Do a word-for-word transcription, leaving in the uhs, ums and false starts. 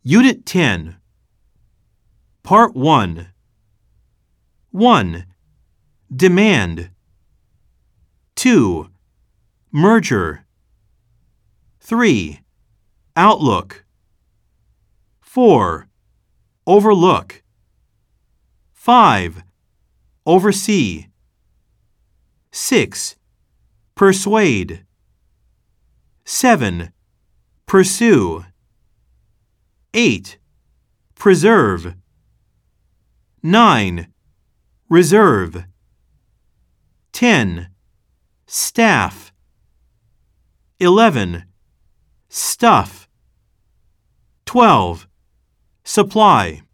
Unit ten. Part one. one. Demand. two. Merger. three. Outlook. four. Overlook. five. Oversee. six. Persuade. seven. Pursue. eight. Preserve. nine. Reserve. ten. Staff. eleven. Stuff. twelve. Supply.